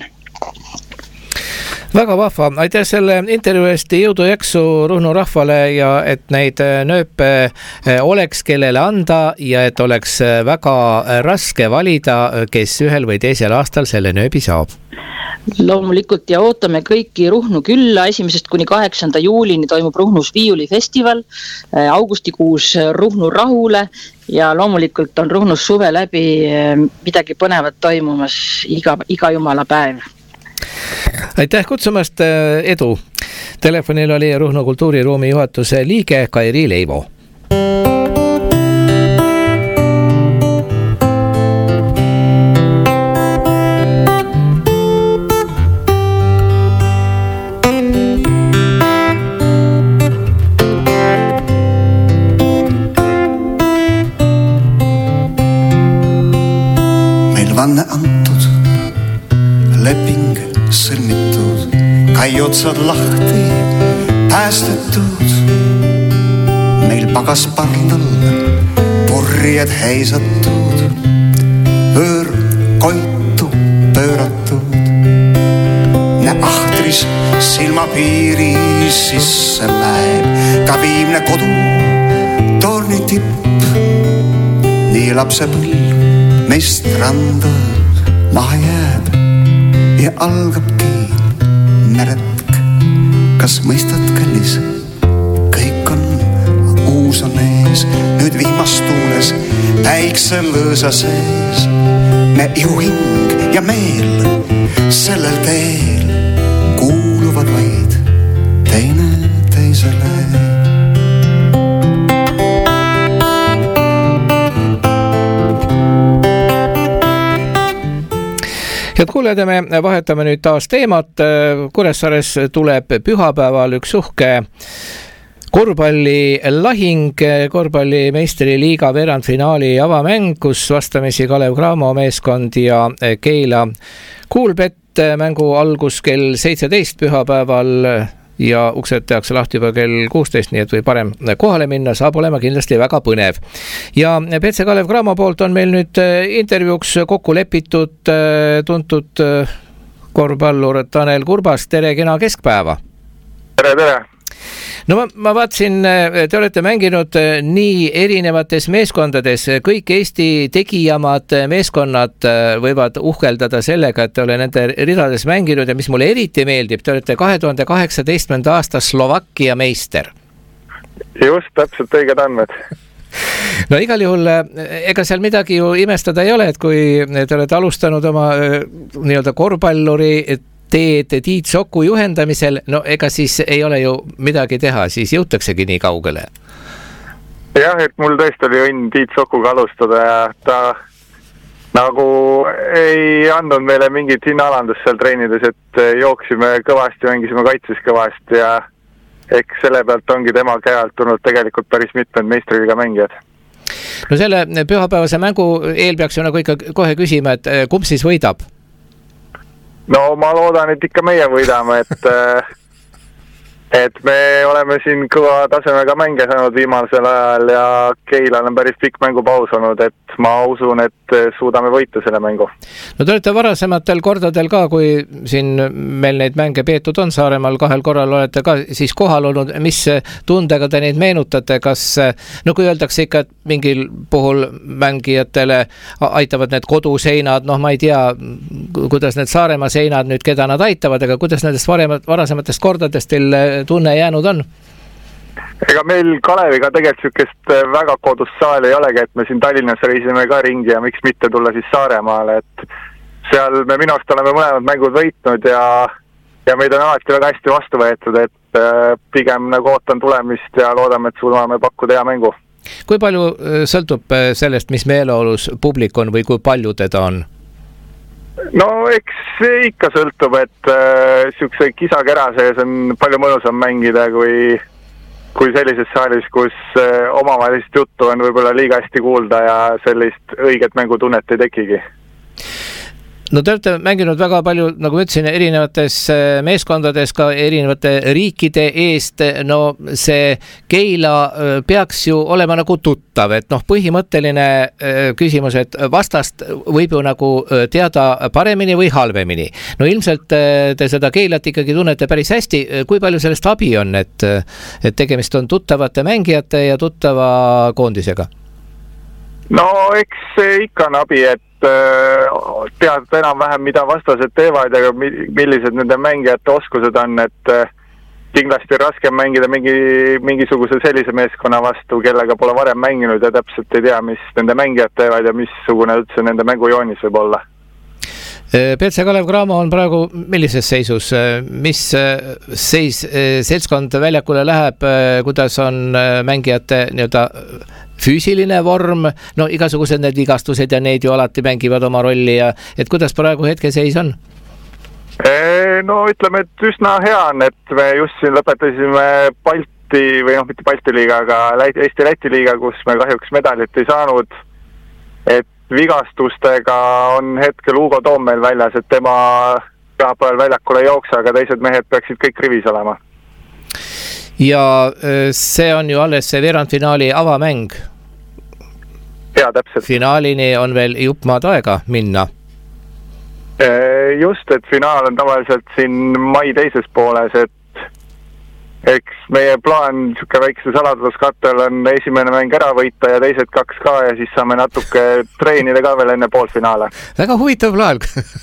Speaker 2: Väga vahva, aitäh selle intervjuu eest, jõudu jaksu Ruhnu rahvale ja et neid nööpe oleks kellele anda ja et oleks väga raske valida, kes ühel või teisel aastal selle nööbi saab.
Speaker 6: Loomulikult ja ootame kõiki Ruhnu külla. Esimesest kuni kaheksanda juulini toimub Ruhnus viiulifestival, augustikuus Ruhnu rahule ja loomulikult on Ruhnus suve läbi midagi põnevat toimumas iga, iga jumala päev.
Speaker 2: Aitäh kutsumast, edu! Telefonil oli Ruhnu kultuuriruumi juhatuse liige Kairi Leivo.
Speaker 7: Meil vanne antud, leping sõlmitud, kai otsad lahti päästetud. Meil pagaspardal purjed heisatud, võõr koitu pööratud. Näe ahtris silmapiiri sisse läheb ka viimne kodu torni tipp. Nii lapsepõlv meist randa maha jääb ja algabki meretk. Kas mõistad, kallis, kõik on uus on ees, nüüd vihmastuules päikse lõõsa sees. Me ihuhing ja meel sellel teel kuuluvad vaid teine teisele.
Speaker 2: Head kuulajad, me vahetame nüüd taas teemat. Kuressaares tuleb pühapäeval üks uhke korvpallilahing, korvpalli meistriliiga veerandfinaali avamäng, kus vastamisi Kalev Cramo meeskond ja Keila Kuulbett. Mängu algus kell seitseteist pühapäeval ja uksed tehakse lahti juba kell kuusteist, nii et või parem kohale minna, saab olema kindlasti väga põnev. Ja P C Kalev Cramo poolt on meil nüüd intervjuuks kokku lepitud tuntud korvpallur Tanel Kurbas. Tere, kena keskpäeva!
Speaker 8: Tere, tere!
Speaker 2: No ma, ma vaatsin, te olete mänginud nii erinevates meeskondades, kõik Eesti tegijamad meeskonnad võivad uhkeldada sellega, et te ole nende ridades mänginud ja mis mulle eriti meeldib, te olete kahe tuhande kaheksateistkümnenda aasta Slovakkia meister.
Speaker 8: Just, täpselt õiged andmed.
Speaker 2: No igal juhul, ega seal midagi ju imestada ei ole, et kui te olete alustanud oma nii-öelda korvpalluri teed Tiit Soku juhendamisel, no ega siis ei ole ju midagi teha, siis jõutaksegi nii kaugele.
Speaker 8: Jah, et mul tõesti oli õnn Tiit Sokuga alustada ja ta nagu ei andnud meile mingit hinnaalandust seal treenides, et jooksime kõvasti, mängisime kaitses kõvasti ja eks selle pealt ongi tema käalt tulnud tegelikult päris mitmed meistriliiga mängijad.
Speaker 2: No selle pühapäevase mängu eel peaks ju nagu ikka kohe küsima, et kumb siis võidab?
Speaker 8: No ma loodan, et ikka meie võidame, et, et me oleme siin kõva tasemega mänge saanud viimasel ajal ja Keilal on päris pikk mängupaus olnud, et ma usun, et suudame võita selle mängu.
Speaker 2: No te olete varasematel kordadel ka, kui siin meil neid mänge peetud on Saaremaal, kahel korral olete ka siis kohal olnud, mis tundega te neid meenutate, kas, no kui öeldakse ikka, et mingil puhul mängijatele aitavad need koduseinad, noh ma ei tea, kuidas need Saaremaa seinad nüüd, keda nad aitavad, aga kuidas nendest varasematest kordadest teil tunne jäänud on?
Speaker 8: Ega meil Kaleviga tegelikult sükest väga kodust saali ei olegi, et me siin Tallinnas reisime ka ringi ja miks mitte tulla siis Saaremaale, et seal me minu arust oleme mõlemad mängud võitnud ja, ja meid on alati väga hästi vastu võetud, et pigem nagu ootan tulemist ja loodame, et suudame pakkuda hea mängu.
Speaker 2: Kui palju sõltub sellest, mis meeleolus publik on või kui palju teda on?
Speaker 8: No eks see ikka sõltub, et äh, siukse kisakera sees on palju mõnusam mängida kui, kui sellises saalis, kus äh, omavahelist juttu on võib-olla liiga hästi kuulda ja sellist õiget mängutunnet ei tekigi.
Speaker 2: No te olete mänginud väga palju, nagu ütlesin, erinevates meeskondades ka erinevate riikide eest. No see Keila peaks ju olema nagu tuttav, et noh, põhimõtteline küsimus, et vastast võib ju nagu teada paremini või halvemini. No ilmselt te seda Keilat ikkagi tunnete päris hästi. Kui palju sellest abi on, et, et tegemist on tuttavate mängijate ja tuttava koondisega?
Speaker 8: No eks ikka on abi, et tead enam-vähem, mida vastased teevad ja millised nende mängijate oskused on, et kindlasti raskem mängida mingi, mingisuguse sellise meeskonna vastu, kellega pole varem mänginud ja täpselt ei tea, mis nende mängijad teevad ja missugune üldse nende mängujoonis võib olla.
Speaker 2: P C Kalev Cramo on praegu millises seisus, mis seis seltskond väljakule läheb, kuidas on mängijate nii-öelda füüsiline vorm, no igasugused need vigastused ja neid ju alati mängivad oma rolli ja et kuidas praegu hetke seis on?
Speaker 8: No ütleme, et üsna hea on, et me just siin lõpetasime Balti või noh, mitte Balti liiga, aga Eesti-Läti liiga, kus me kahjuks medalit ei saanud, et vigastustega on hetkel Hugo Toom meil väljas, et tema pühapäeval väljakule ei jooksa, aga teised mehed peaksid kõik rivis olema.
Speaker 2: ja see on ju alles see veerandfinaali avamäng.
Speaker 8: Ja, täpselt.
Speaker 2: Finaalini on veel jupp maad aega minna.
Speaker 8: Just, et finaal on tavaliselt siin mai teises pooles, et eks meie plaan siuke väikse saladluskattel on esimene mäng ära võita ja teised kaks ka ja siis saame natuke treenida ka veel enne poolfinaale.
Speaker 2: Väga huvitav plaan.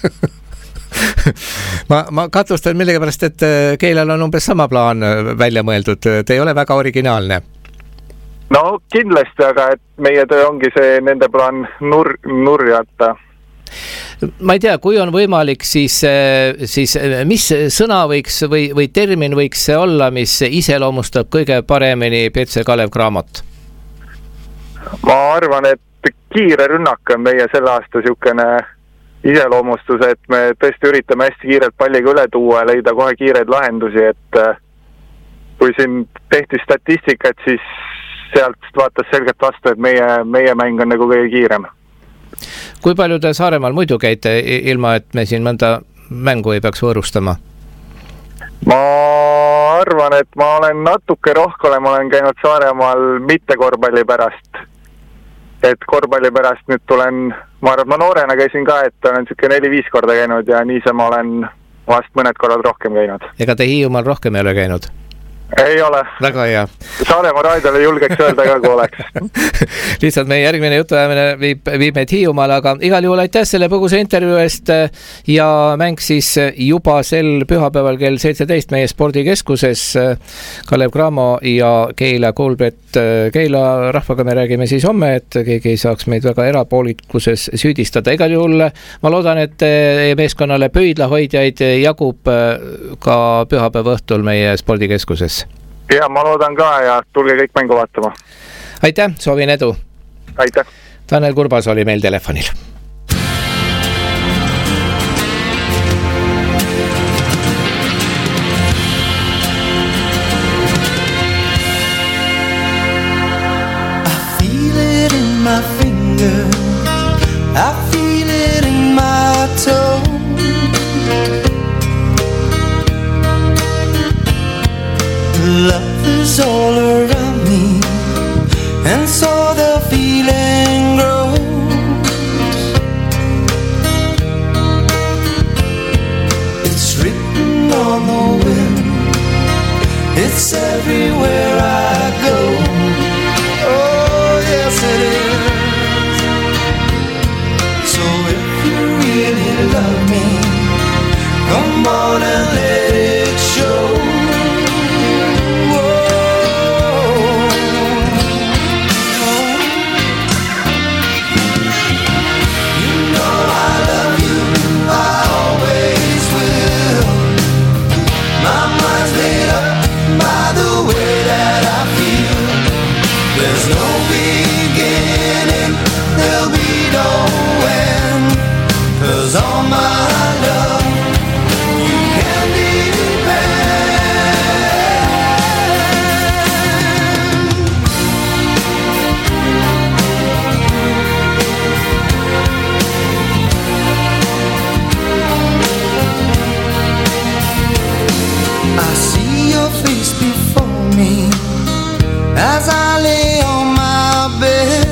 Speaker 2: ma, ma katustan millega pärast, et Keilal on umbes sama plaan välja mõeldud. Te ei ole väga originaalne.
Speaker 8: No kindlasti, aga et meie töö ongi see nende plaan nur, nurjata.
Speaker 2: Ma ei tea, kui on võimalik, siis, siis mis sõna võiks või, või termin võiks see olla, mis iseloomustab kõige paremini P C Kalev Cramot?
Speaker 8: Ma arvan, et kiire rünnak on meie selle aasta siukene iseloomustus, et me tõesti üritame hästi kiirelt palliga üle tuua ja leida kohe kiireid lahendusi, et kui siin tehti statistikat, siis sealt vaatas selgelt vastu, et meie, meie mäng on nagu kõige kiirem.
Speaker 2: Kui palju te Saaremaal muidu käite, ilma et me siin mõnda mängu ei peaks võõrustama?
Speaker 8: Ma arvan, et ma olen natuke rohkem, ma olen käinud Saaremaal mitte korvpalli pärast. Et korvpalli pärast nüüd tulen, ma arvan, ma noorena käisin ka, et olen siuke neli-viis korda käinud ja nii see ma olen vast mõned korrad rohkem käinud.
Speaker 2: Ega te Hiiumaal rohkem ei ole käinud?
Speaker 8: Ei ole.
Speaker 2: Väga hea.
Speaker 8: Saaremaa raadiole julgeks öelda ka, kui oleks.
Speaker 2: Lihtsalt meie järgmine jutuajamine viib, viib meid Hiiumaale, aga igal juhul aitäh selle põgusa intervjuu eest ja mäng siis juba sel pühapäeval kell seitseteist meie spordikeskuses. Kalev Cramo ja Keila Coolbet. Keila rahvaga me räägime siis homme, et keegi ei saaks meid väga erapoolikuses süüdistada. Igal juhul ma loodan, et meeskonnale pöidlahoidjaid jagub ka pühapäeva õhtul meie spordikeskuses.
Speaker 8: Ja, ma loodan ka ja tulge kõik mängu vaatama.
Speaker 2: Aitäh, soovin edu.
Speaker 8: Aitäh.
Speaker 2: Tanel Kurbas oli meil telefonil.
Speaker 9: I feel it in my finger, I feel it in my toe. Love is all around me, and so the feeling grows. It's written on the wind, it's everywhere I go. Oh, yes it is. So if you really love me, come on and let it show. All my love, you can depend. I see your face before me as I lay on my bed.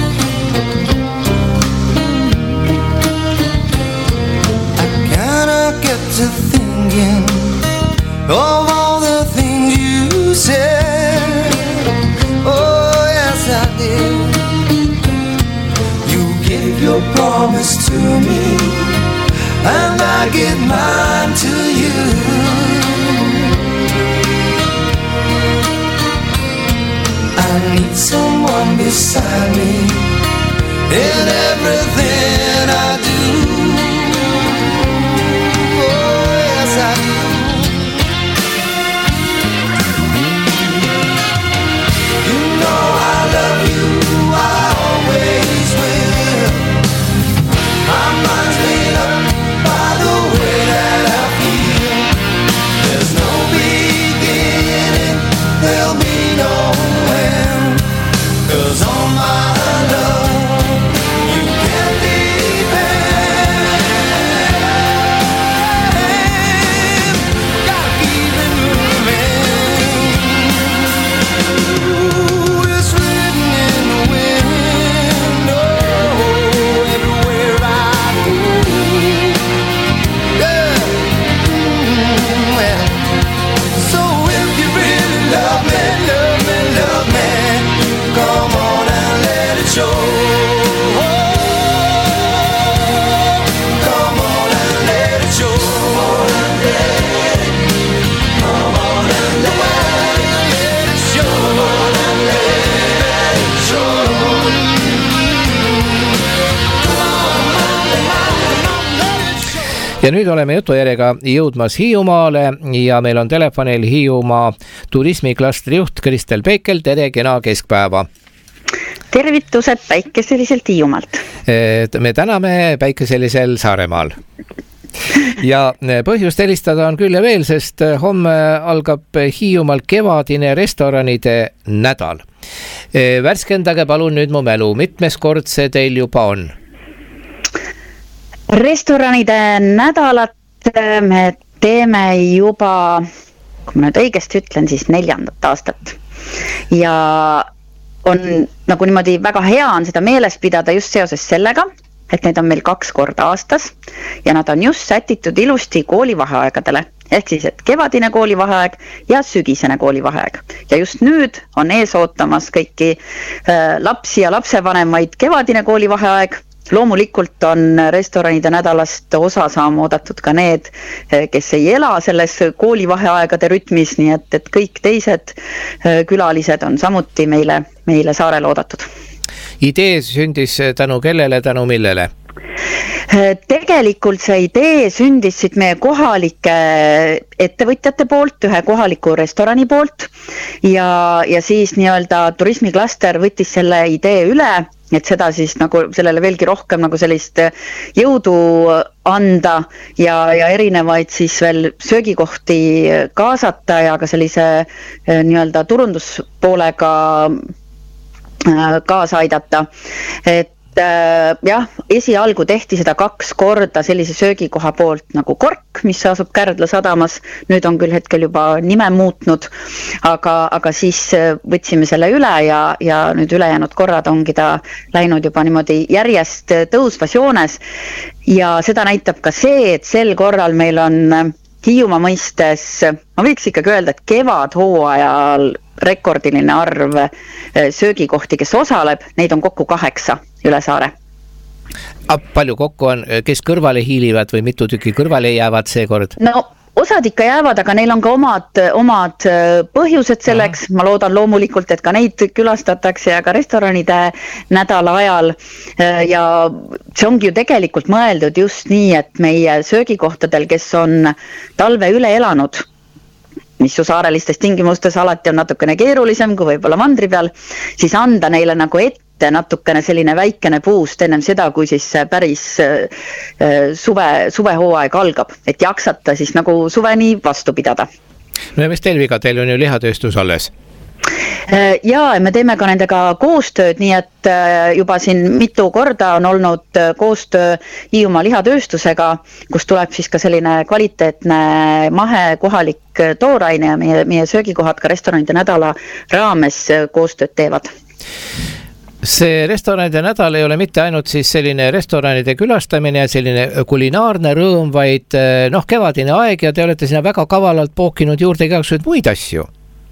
Speaker 9: To thinking of all the things you said. Oh yes I did. You gave your promise to me, and I give mine to you. I need someone beside me in everything I do. Cause all my love, you can't
Speaker 2: ja nüüd oleme jutujärjega jõudmas Hiiumaale ja meil on telefonil Hiiumaa turismiklastri juht Kristel Peikel. Tere, kena keskpäeva.
Speaker 10: Tervitused päikeseliselt Hiiumaalt.
Speaker 2: Me täname päikeselisel Saaremaal. Ja põhjust helistada on küll ja veel, sest homme algab Hiiumaal kevadine restoranide nädal. Värskendage palun nüüd mu mälu, mitmes kord see teil juba on?
Speaker 10: Restoranide nädalat me teeme juba, kui ma nüüd õigesti ütlen, siis neljandat aastat. Ja on nagu niimoodi väga hea on seda meeles pidada just seoses sellega, et need on meil kaks korda aastas ja nad on just sätitud ilusti koolivaheaegadele. Ehk siis, et kevadine koolivaheaeg ja sügisene koolivaheaeg. Ja just nüüd on ees ootamas kõiki äh, lapsi ja lapsevanemaid kevadine koolivaheaeg. Loomulikult on restoranide nädalast osa saama oodatud ka need, kes ei ela selles koolivaheaegade rütmis, nii et, et kõik teised külalised on samuti meile, meile saarel oodatud.
Speaker 2: Idee sündis tänu kellele, tänu millele?
Speaker 10: Tegelikult see idee sündis siit meie kohalike ettevõtjate poolt, ühe kohaliku restorani poolt ja, ja siis nii-öelda turismiklaster võttis selle idee üle, et seda siis nagu sellele veelgi rohkem nagu sellist jõudu anda ja, ja erinevaid siis veel söögikohti kaasata ja ka sellise nii-öelda turunduspoolega kaasa aidata. Et jah, esialgu tehti seda kaks korda sellise söögikoha poolt nagu Kork, mis asub Kärdla sadamas. Nüüd on küll hetkel juba nime muutnud, aga, aga siis võtsime selle üle ja, ja nüüd ülejäänud korrad ongi ta läinud juba niimoodi järjest tõusvas joones. Ja seda näitab ka see, et sel korral meil on Hiiumaa mõistes, ma võiks ikkagi öelda, et kevadhooajal rekordiline arv söögikohti, kes osaleb, neid on kokku kaheksa üle saare.
Speaker 2: Palju kokku on, kes kõrvale hiilivad või mitu tükki kõrvale jäävad seekord?
Speaker 10: No osad ikka jäävad, aga neil on ka omad, omad põhjused selleks. Ma loodan loomulikult, et ka neid külastatakse ja ka restoranide nädala ajal. Ja see ongi ju tegelikult mõeldud just nii, et meie söögikohtadel, kes on talve üle elanud, mis ju saarelistes tingimustes alati on natukene keerulisem kui võib-olla mandri peal, siis anda neile nagu ette natukene selline väikene puust ennem seda, kui siis päris suve, suvehooaeg algab, et jaksata siis nagu suveni vastu pidada.
Speaker 2: No ja mis teil viga, teil on ju lihatööstus alles?
Speaker 10: Ja me teeme ka nendega koostööd, nii et juba siin mitu korda on olnud koostöö Hiiumaa lihatööstusega, kus tuleb siis ka selline kvaliteetne mahe kohalik tooraine ja meie, meie söögikohad ka restoranide nädala raames koostööd teevad.
Speaker 2: See restoranide nädal ei ole mitte ainult siis selline restoranide külastamine ja selline kulinaarne rõõm, vaid noh, kevadine aeg ja te olete sinna väga kavalalt pookinud juurde igasuguseid muid asju.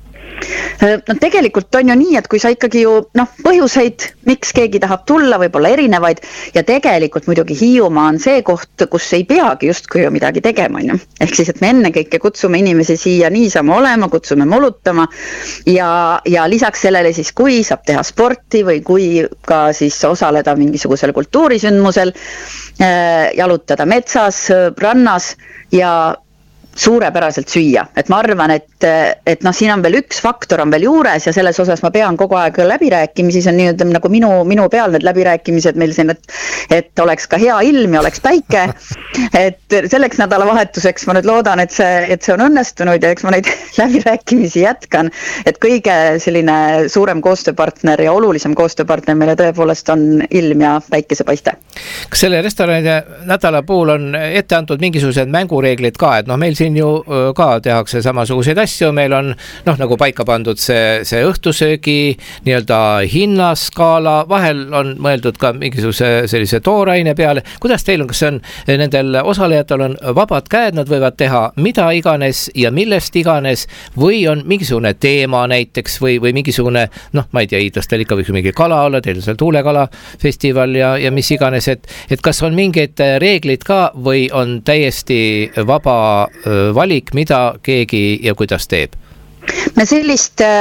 Speaker 10: No tegelikult on ju nii, et kui sa ikkagi ju noh, põhjuseid, miks keegi tahab tulla, võib-olla erinevaid ja tegelikult muidugi Hiiumaa on see koht, kus ei peagi justkui ju midagi tegema. No? Ehk siis, et me enne kõike kutsume inimesi siia niisama olema, kutsume molutama ja, ja lisaks sellele siis, kui saab teha sporti või kui ka siis osaleda mingisugusel kultuurisündmusel, jalutada metsas, rannas ja suurepäraselt süüa, et ma arvan, et, et noh, siin on veel üks faktor on veel juures ja selles osas ma pean kogu aeg läbirääkimisi, see on nii, nagu minu, minu peal need läbirääkimised meil siin, et, et oleks ka hea ilm ja oleks päike, et selleks nädalavahetuseks ma nüüd loodan, et see, et see on õnnestunud ja eks ma neid läbirääkimisi jätkan, et kõige selline suurem koostööpartner ja olulisem koostööpartner meile tõepoolest on ilm ja päikesepaiste.
Speaker 2: Kas selle restoranide nädala puhul on ette antud mingisugused mängureeglid ka, et noh, meil siin ju ka tehakse samasuguseid asju, meil on noh, nagu paika pandud see, see õhtusöögi nii-öelda hinnaskaala, vahel on mõeldud ka mingisuguse sellise tooraine peale. Kuidas teil on, kas see on, nendel osalejatel on vabad käed, nad võivad teha mida iganes ja millest iganes või on mingisugune teema näiteks või, või mingisugune, noh, ma ei tea, hiidlastel ikka võiks mingi kala olla, teil on seal tuulekala festival ja, ja mis iganes, et, et kas on mingid reeglid ka või on täiesti vaba valik, mida keegi ja kuidas teeb?
Speaker 10: Me sellist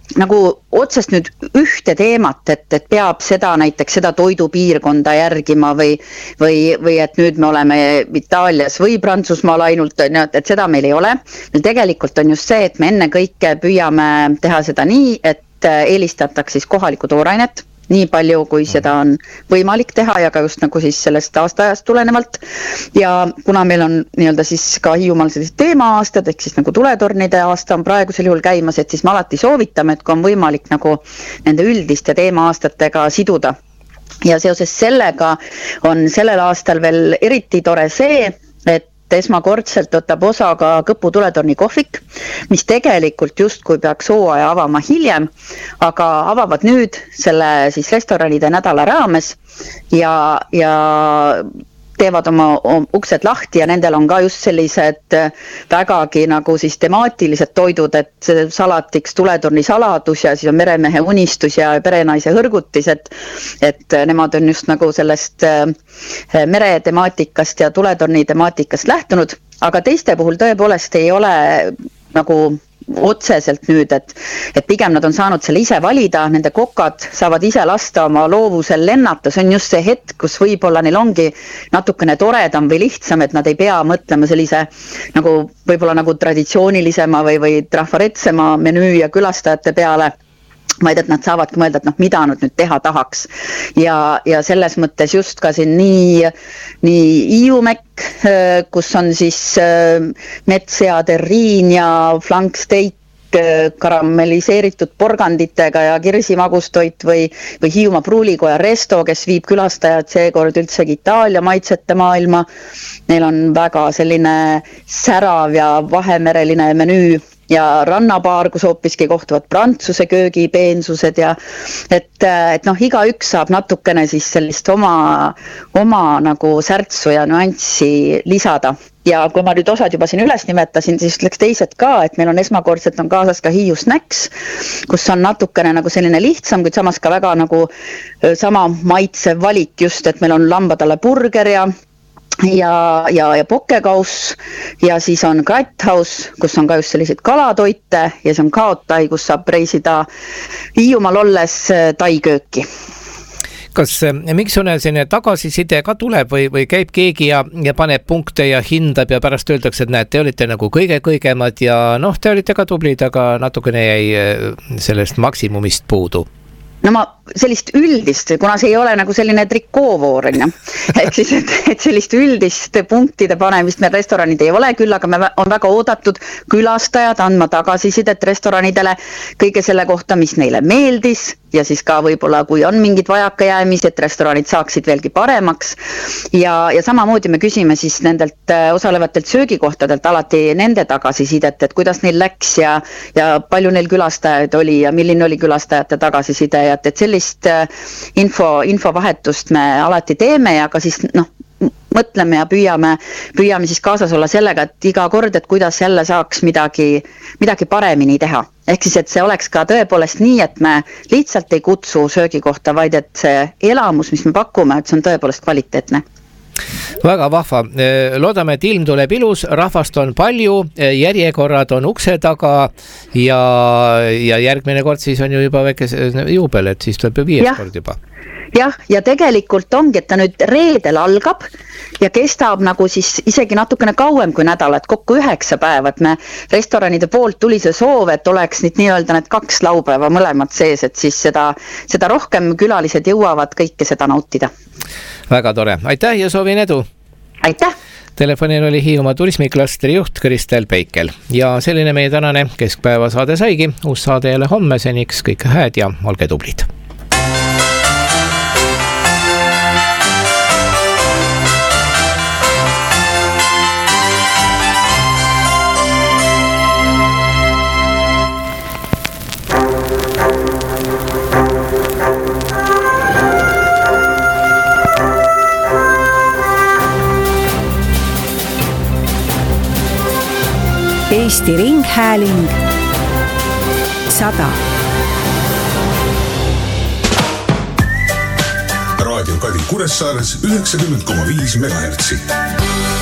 Speaker 10: nagu otsest nüüd ühte teemat, et, et peab seda näiteks seda toidupiirkonda järgima või, või, või et nüüd me oleme Itaalias või Prantsusmaal ainult, et seda meil ei ole. Meil tegelikult on just see, et me enne kõike püüame teha seda nii, et eelistataks siis kohalikku toorainet, nii palju, kui seda on võimalik teha ja ka just nagu siis sellest aastaajast tulenevalt. Ja kuna meil on nii-öelda siis ka Hiiumaal sellised teema-aastad, ehk siis nagu tuletornide aasta on praegusel juhul käimas, et siis me alati soovitame, et kui on võimalik nagu nende üldiste teema-aastatega siduda. Ja seoses sellega on sellel aastal veel eriti tore see, et esmakordselt võtab osa ka Kõpu tuletorni kohvik, mis tegelikult just kui peaks hooaja avama hiljem, aga avavad nüüd selle siis restoranide nädala raames ja, ja teevad oma uksed lahti ja nendel on ka just sellised vägagi nagu siis temaatilised toidud, et salatiks tuletorni saladus ja siis on meremehe unistus ja perenaise hõrgutis, et, et nemad on just nagu sellest mere temaatikast ja tuletorni temaatikast lähtunud, aga teiste puhul tõepoolest ei ole nagu otseselt nüüd, et, et pigem nad on saanud selle ise valida, nende kokad saavad ise lasta oma loovusel lennata, see on just see hetk, kus võib-olla neil ongi natukene toredam või lihtsam, et nad ei pea mõtlema sellise nagu võib-olla nagu traditsioonilisema või, või trafaretsema menüü ja külastajate peale, vaid et nad saavadki mõelda, et noh, mida nad nüüd teha tahaks. Ja, ja selles mõttes just ka siin nii, nii Iiumekk, kus on siis metssea terriin ja flanksteik, karamelliseeritud porganditega ja kirsimagustoit või, või Hiiumaa pruulikoja resto, kes viib külastajad seekord üldsegi Itaalia maitsete maailma. Neil on väga selline särav ja vahemereline menüü ja rannapaar, kus hoopiski kohtuvad prantsuse köögi peensused ja et, et noh, iga üks saab natukene siis sellist oma, oma nagu särtsu ja nüanssi lisada. Ja kui ma nüüd osad juba siin üles nimetasin, siis ütleks teised ka, et meil on esmakordselt on kaasas ka Hiiu snacks, kus on natukene nagu selline lihtsam, kuid samas ka väga nagu sama maitsev valik just, et meil on lambadale burger ja ja, ja, ja pokekauss ja siis on Kratthaus, kus on ka just selliseid kalatoite ja see on Kaotai, kus saab reisida Hiiumaal olles taikööki.
Speaker 2: Kas miksune selline tagasiside ka tuleb või, või käib keegi ja, ja paneb punkte ja hindab ja pärast öeldakse, et näed, te olite nagu kõige-kõigemad ja noh, te olite ka tublid, aga natukene jäi sellest maksimumist puudu?
Speaker 10: No ma sellist üldist, kuna see ei ole nagu selline trikoovoor, ehk siis, et, et sellist üldist punktide panemist meil restoranid ei ole küll, aga me on väga oodatud külastajad andma tagasisidet restoranidele kõige selle kohta, mis neile meeldis ja siis ka võib-olla, kui on mingid vajakajäämised, et restoranid saaksid veelgi paremaks ja, ja samamoodi me küsime siis nendelt osalevatelt söögikohtadelt alati nende tagasisidet, et kuidas neil läks ja, ja palju neil külastajaid oli ja milline oli külastajate tagasiside ja et, et sellist info, infovahetust me alati teeme ja ka siis noh, mõtleme ja püüame, püüame siis kaasas olla sellega, et iga kord, et kuidas jälle saaks midagi, midagi paremini teha. Ehk siis, et see oleks ka tõepoolest nii, et me lihtsalt ei kutsu söögikohta, vaid et see elamus, mis me pakume, et see on tõepoolest kvaliteetne.
Speaker 2: Väga vahva. Loodame, et ilm tuleb ilus, rahvast on palju, järjekorrad on ukse taga ja, ja järgmine kord siis on ju juba väike juubel, et siis tuleb ju viies kord juba.
Speaker 10: Jah, ja tegelikult ongi, et ta nüüd reedel algab ja kestab nagu siis isegi natukene kauem kui nädal, et kokku üheksa päeva, et me restoranide poolt tuli see soov, et oleks nüüd nii-öelda need kaks laupäeva mõlemad sees, et siis seda, seda rohkem külalised jõuavad kõike seda nautida.
Speaker 2: Väga tore, aitäh ja soovin edu!
Speaker 10: Aitäh!
Speaker 2: Telefonil oli Hiiumaa turismiklastri juht Kristel Peikel ja selline meie tänane keskpäeva saade saigi. Uus saade jälle homme, seniks kõike hääd ja olge tublid!
Speaker 11: Eesti Ringhääling sada.
Speaker 1: Raadio Kadi Kuressaares üheksakümmend koma viis megahertsi.